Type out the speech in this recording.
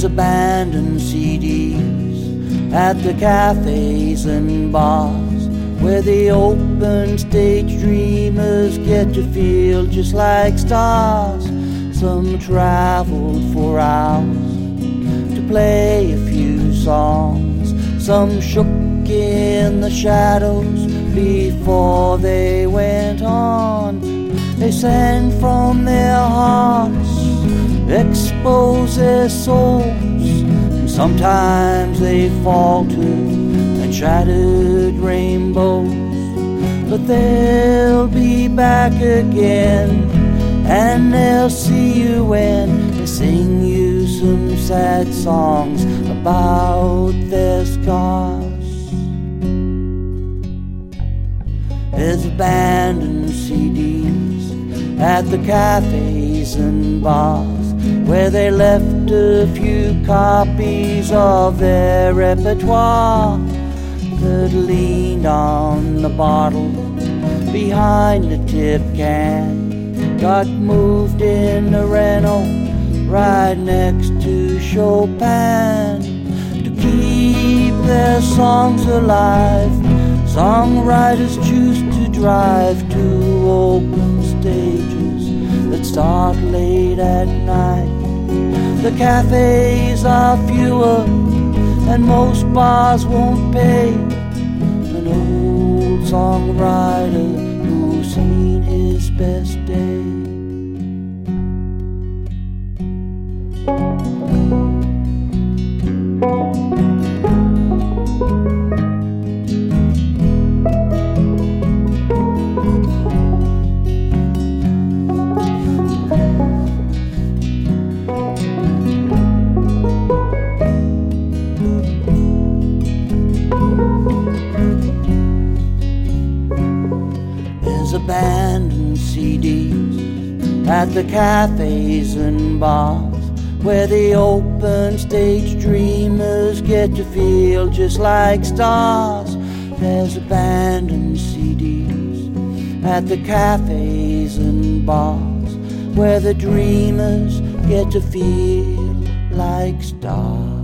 abandoned CDs at the cafes and bars, where the open stage dreamers get to feel just like stars. Some traveled for hours to play a few songs. Some shook in the shadows before they went on. They sang from their hearts, exposed their souls, and sometimes they faltered and shattered rainbows. But they'll be back again, and they'll see you when they sing you some sad songs about their scars. There's abandoned CDs at the cafes and bars, where they left a few copies of their repertoire, that leaned on the bottle behind the tip can, got moved in a Renault right next to Chopin. To keep their songs alive, songwriters choose to drive to open stages that start late at night. The cafes are fewer and most bars won't pay an old songwriter who's seen his best day. Abandoned CDs at the cafes and bars, where the open stage dreamers get to feel just like stars. There's abandoned CDs at the cafes and bars, where the dreamers get to feel like stars.